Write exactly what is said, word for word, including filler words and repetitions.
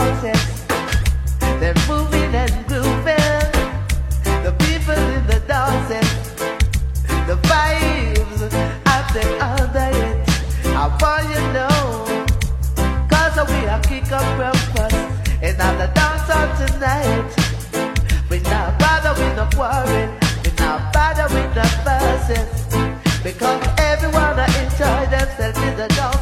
dances, they're moving and grooving. The people in the dances, the vibes are they under it. How far you know? Cause we are kick up breakfast and on the dance hall tonight. We not bother with no quarrel, we not bother with no fussing, because everyone enjoy themselves in the dance.